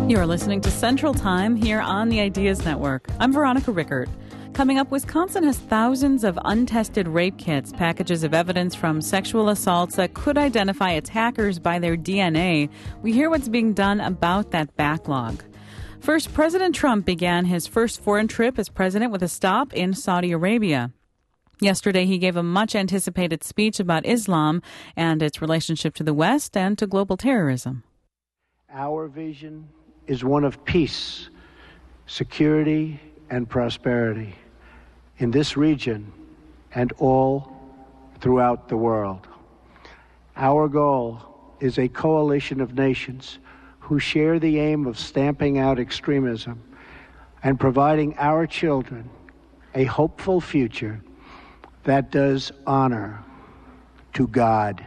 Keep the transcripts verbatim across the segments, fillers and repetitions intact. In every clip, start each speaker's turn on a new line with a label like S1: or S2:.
S1: You're listening to Central Time here on the Ideas Network. I'm Veronica Rickert. Coming up, Wisconsin has thousands of untested rape kits, packages of evidence from sexual assaults that could identify attackers by their D N A. We hear what's being done about that backlog. First, President Trump began his first foreign trip as president with a stop in Saudi Arabia. Yesterday, he gave a much-anticipated speech about Islam and its relationship to the West and to global terrorism.
S2: Our vision is one of peace, security, and prosperity in this region and all throughout the world. Our goal is a coalition of nations who share the aim of stamping out extremism and providing our children a hopeful future that does honor to God.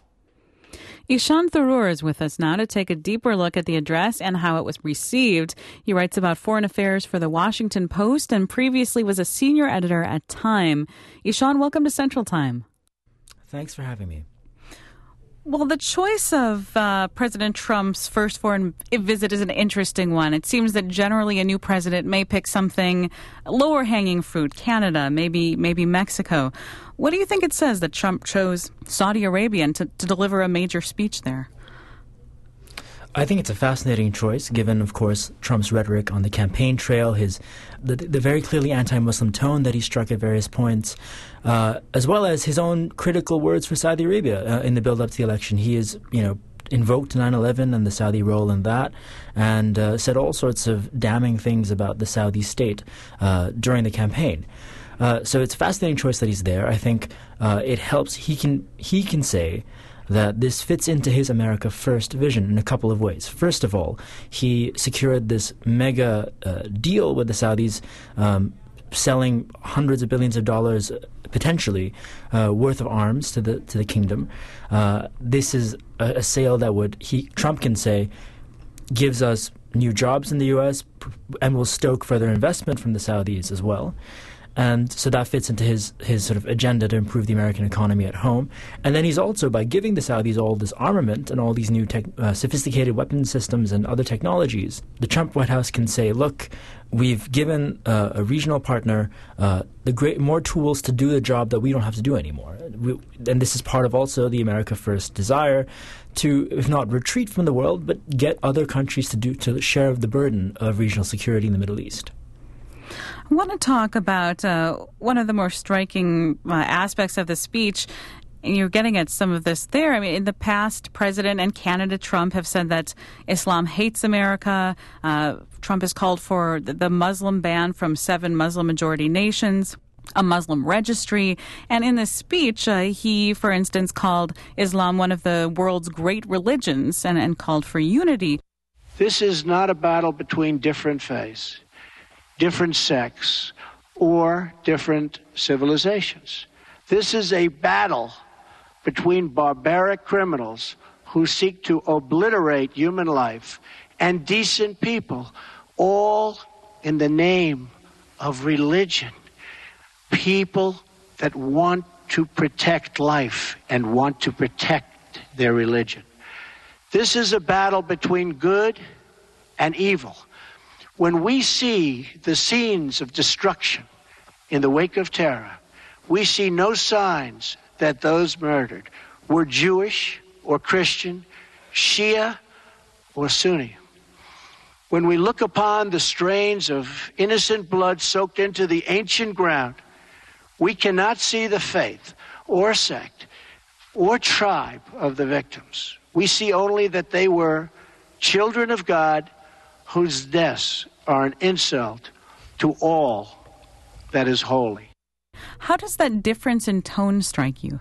S1: Ishan Tharoor is with us now to take a deeper look at the address and how it was received. He writes about foreign affairs for the Washington Post and previously was a senior editor at Time. Ishan, welcome to Central Time.
S3: Thanks for having me.
S1: Well, the choice of uh, President Trump's first foreign visit is an interesting one. It seems that generally a new president may pick something lower-hanging fruit, Canada, maybe maybe Mexico. What do you think it says that Trump chose Saudi Arabia to, to deliver a major speech there?
S3: I think it's a fascinating choice, given, of course, Trump's rhetoric on the campaign trail, his the, the very clearly anti-Muslim tone that he struck at various points, uh, as well as his own critical words for Saudi Arabia uh, in the build-up to the election. He is, you know, invoked nine eleven and the Saudi role in that, and uh, said all sorts of damning things about the Saudi state uh, during the campaign. Uh, so it's a fascinating choice that he's there. I think uh, it helps. He can he can say that this fits into his America First vision in a couple of ways. First of all, he secured this mega uh, deal with the Saudis, um, selling hundreds of billions of dollars, uh, potentially, uh, worth of arms to the to the kingdom. Uh, this is a, a sale that would, he Trump can say, gives us new jobs in the U S and will stoke further investment from the Saudis as well. And so that fits into his, his sort of agenda to improve the American economy at home. And then he's also, by giving the Saudis all this armament and all these new tech, uh, sophisticated weapon systems and other technologies, the Trump White House can say, look, we've given uh, a regional partner uh, the great more tools to do the job that we don't have to do anymore. We, and this is part of also the America First desire to, if not retreat from the world, but get other countries to do to share the burden of regional security in the Middle East.
S1: I want to talk about uh, one of the more striking uh, aspects of the speech. And you're getting at some of this there. I mean, in the past, President and candidate Trump have said that Islam hates America. Uh, Trump has called for the, the Muslim ban from seven Muslim-majority nations, a Muslim registry. And in this speech, uh, he, for instance, called Islam one of the world's great religions and, and called for unity.
S2: This is not a battle between different faiths, different sects, or different civilizations. This is a battle between barbaric criminals who seek to obliterate human life and decent people, all in the name of religion. People that want to protect life and want to protect their religion. This is a battle between good and evil. When we see the scenes of destruction in the wake of terror, we see no signs that those murdered were Jewish or Christian, Shia or Sunni. When we look upon the strains of innocent blood soaked into the ancient ground, we cannot see the faith or sect or tribe of the victims. We see only that they were children of God whose deaths are an insult to all that is holy.
S1: How does that difference in tone strike you?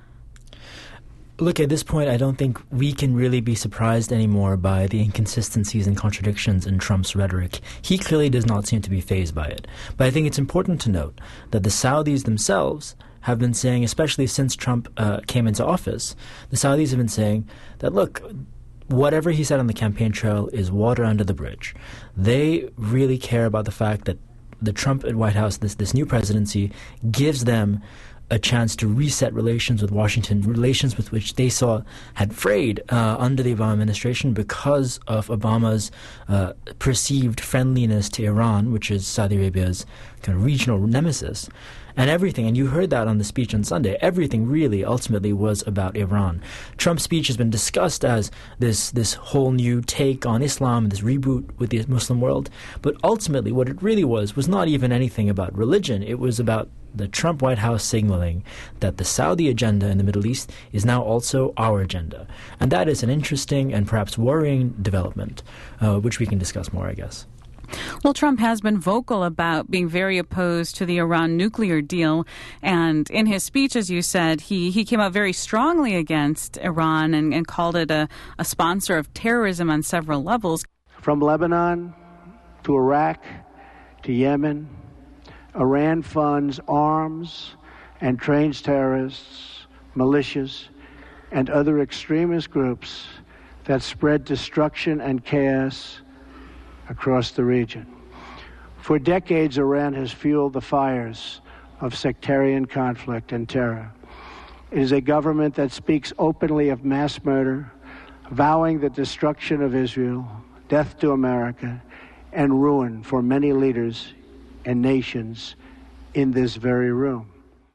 S3: Look, at this point, I don't think we can really be surprised anymore by the inconsistencies and contradictions in Trump's rhetoric. He clearly does not seem to be fazed by it. But I think it's important to note that the Saudis themselves have been saying, especially since Trump uh, came into office, the Saudis have been saying that, look, whatever he said on the campaign trail is water under the bridge. They really care about the fact that the Trump White House, this this new presidency, gives them a chance to reset relations with Washington, relations with which they saw had frayed uh, under the Obama administration because of Obama's uh, perceived friendliness to Iran, which is Saudi Arabia's kind of regional nemesis. And everything, and you heard that on the speech on Sunday, everything really ultimately was about Iran. Trump's speech has been discussed as this this whole new take on Islam, this reboot with the Muslim world. But ultimately what it really was was not even anything about religion. It was about the Trump White House signaling that the Saudi agenda in the Middle East is now also our agenda. And that is an interesting and perhaps worrying development, uh, which we can discuss more, I guess.
S1: Well, Trump has been vocal about being very opposed to the Iran nuclear deal. And in his speech, as you said, he, he came out very strongly against Iran and, and called it a, a sponsor of terrorism on several levels.
S2: From Lebanon to Iraq to Yemen, Iran funds arms and trains terrorists, militias, and other extremist groups that spread destruction and chaos across the region. For decades, Iran has fueled the fires of sectarian conflict and terror. It is a government that speaks openly of mass murder, vowing the destruction of Israel, death to America, and ruin for many leaders and nations in this very room.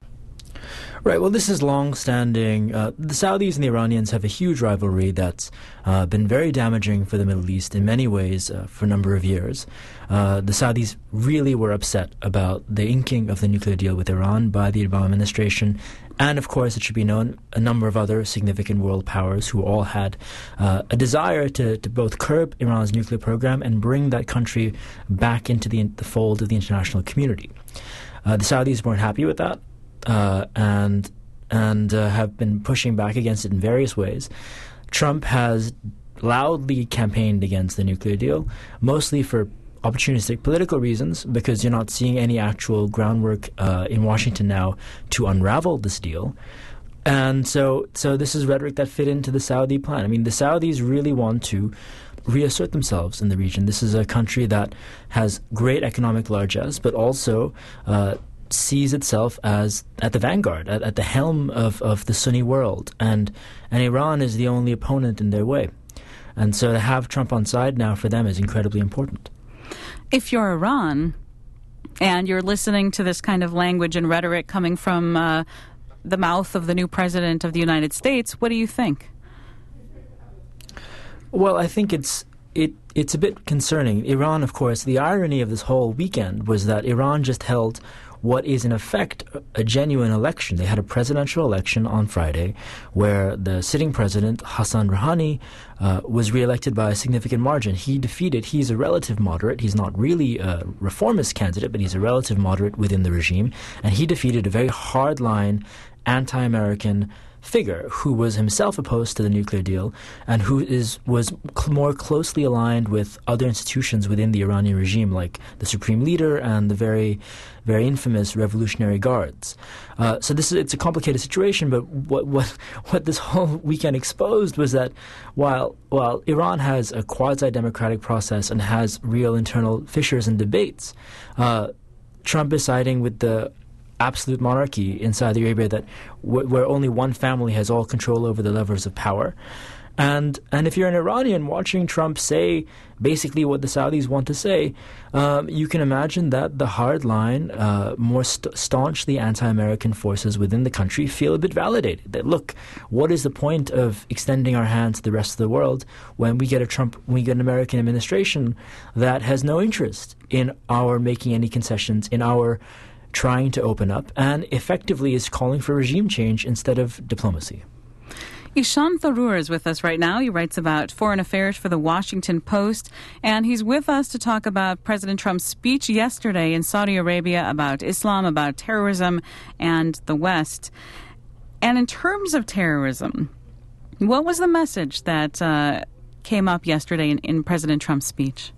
S3: Right. Well, this is long-standing. Uh, the Saudis and the Iranians have a huge rivalry that's uh, been very damaging for the Middle East in many ways uh, for a number of years. Uh, the Saudis really were upset about the inking of the nuclear deal with Iran by the Obama administration. And, of course, it should be known, a number of other significant world powers who all had uh, a desire to, to both curb Iran's nuclear program and bring that country back into the, the fold of the international community. Uh, the Saudis weren't happy with that. Uh, and and uh, have been pushing back against it in various ways. Trump has loudly campaigned against the nuclear deal, mostly for opportunistic political reasons, because you're not seeing any actual groundwork uh, in Washington now to unravel this deal. And so, so this is rhetoric that fit into the Saudi plan. I mean, the Saudis really want to reassert themselves in the region. This is a country that has great economic largesse, but also uh, sees itself as at the vanguard, at, at the helm of, of the Sunni world, and and Iran is the only opponent in their way. And so to have Trump on side now for them is incredibly important.
S1: If you're Iran and you're listening to this kind of language and rhetoric coming from uh, the mouth of the new president of the United States, what do you think?
S3: Well, I think it's it it's a bit concerning. Iran, of course, the irony of this whole weekend was that Iran just held what is in effect a genuine election. They had a presidential election on Friday where the sitting president, Hassan Rouhani, uh, was reelected by a significant margin. He defeated, he's a relative moderate, he's not really a reformist candidate, but he's a relative moderate within the regime, and he defeated a very hardline, anti-American figure who was himself opposed to the nuclear deal and who is was cl- more closely aligned with other institutions within the Iranian regime, like the supreme leader and the very, very infamous Revolutionary Guards. Uh, so this is it's a complicated situation. But what what what this whole weekend exposed was that while while Iran has a quasi-democratic process and has real internal fissures and debates, uh, Trump is siding with the absolute monarchy in Saudi Arabia that w- where only one family has all control over the levers of power. And and if you're an Iranian watching Trump say basically what the Saudis want to say, um, you can imagine that the hardline, uh, more st- staunchly anti-American forces within the country feel a bit validated. That, look, what is the point of extending our hand to the rest of the world when we get a Trump, when we get an American administration that has no interest in our making any concessions, in our trying to open up, and effectively is calling for regime change instead of diplomacy.
S1: Ishan Tharoor is with us right now. He writes about foreign affairs for the Washington Post, and he's with us to talk about President Trump's speech yesterday in Saudi Arabia about Islam, about terrorism, and the West. And in terms of terrorism, what was the message that uh, came up yesterday in, in President Trump's speech?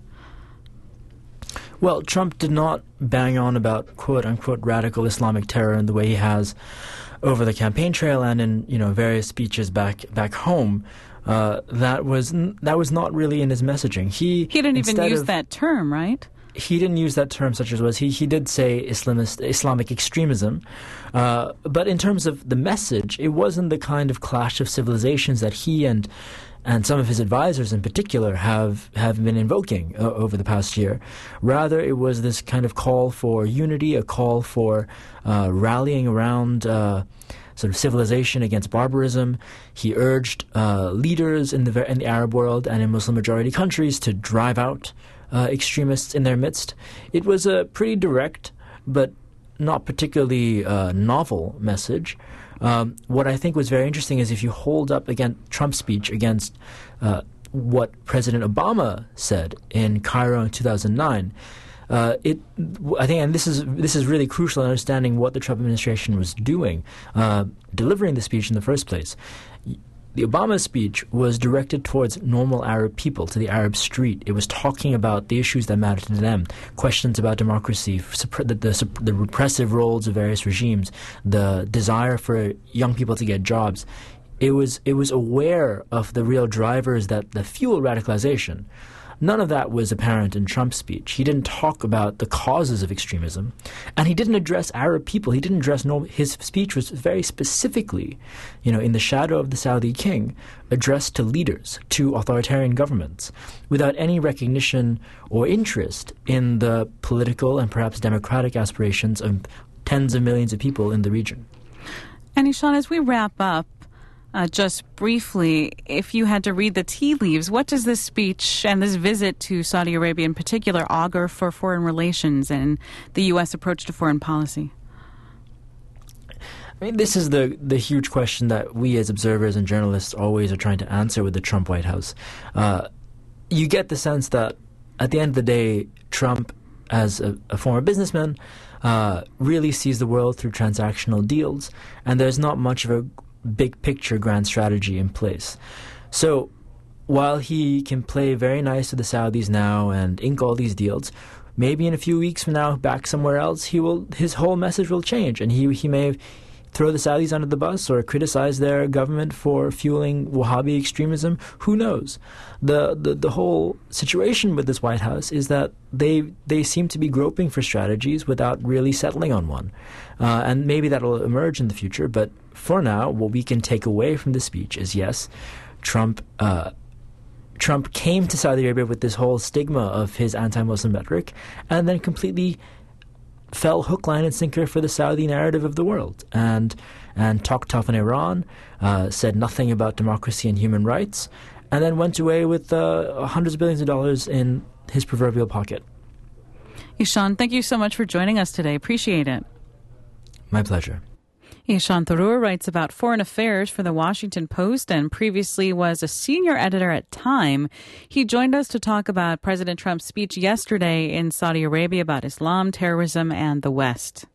S3: Well, Trump did not bang on about quote-unquote radical Islamic terror in the way he has over the campaign trail and in, you know, various speeches back back home. Uh, that was that was not really in his messaging. He
S1: he didn't even use
S3: of,
S1: that term, right?
S3: he didn't use that term such as was. He he did say Islamist, Islamic extremism. Uh, but in terms of the message, it wasn't the kind of clash of civilizations that he and and some of his advisors in particular have, have been invoking uh, over the past year. Rather, it was this kind of call for unity, a call for uh, rallying around uh, sort of civilization against barbarism. He urged uh, leaders in the in the Arab world and in Muslim-majority countries to drive out uh, extremists in their midst. It was a pretty direct but not particularly uh, novel message. Um, what I think was very interesting is if you hold up again Trump's speech against uh, what President Obama said in Cairo in two thousand nine, uh, it I think, and this is this is really crucial in understanding what the Trump administration was doing, uh, delivering the speech in the first place. The Obama speech was directed towards normal Arab people, to the Arab street. It was talking about the issues that mattered to them, questions about democracy, the, the, the repressive roles of various regimes, the desire for young people to get jobs. It was it was aware of the real drivers that, that fuel radicalization. None of that was apparent in Trump's speech. He didn't talk about the causes of extremism, and he didn't address Arab people. He didn't address normal. His speech was very specifically, you know, in the shadow of the Saudi king, addressed to leaders, to authoritarian governments, without any recognition or interest in the political and perhaps democratic aspirations of tens of millions of people in the region.
S1: And Ishan, as we wrap up, Uh, just briefly, if you had to read the tea leaves, what does this speech and this visit to Saudi Arabia in particular augur for foreign relations and the U S approach to foreign policy?
S3: I mean, this is the, the huge question that we as observers and journalists always are trying to answer with the Trump White House. Uh, you get the sense that at the end of the day, Trump, as a, a former businessman, uh, really sees the world through transactional deals, and there's not much of a big picture grand strategy in place. So while he can play very nice to the Saudis now and ink all these deals, maybe in a few weeks from now, back somewhere else, he will his whole message will change, and he he may throw the Saudis under the bus or criticize their government for fueling Wahhabi extremism. Who knows? The, the the whole situation with this White House is that they they seem to be groping for strategies without really settling on one. Uh, and maybe that will emerge in the future. But for now, what we can take away from the speech is, yes, Trump uh, Trump came to Saudi Arabia with this whole stigma of his anti-Muslim rhetoric, and then completely fell hook, line, and sinker for the Saudi narrative of the world, and and talked tough on Iran, uh, said nothing about democracy and human rights, and then went away with uh, hundreds of billions of dollars in his proverbial pocket.
S1: Ishan, thank you so much for joining us today. Appreciate it.
S3: My pleasure.
S1: Ishan Tharoor writes about foreign affairs for The Washington Post and previously was a senior editor at Time. He joined us to talk about President Trump's speech yesterday in Saudi Arabia about Islam, terrorism, and the West.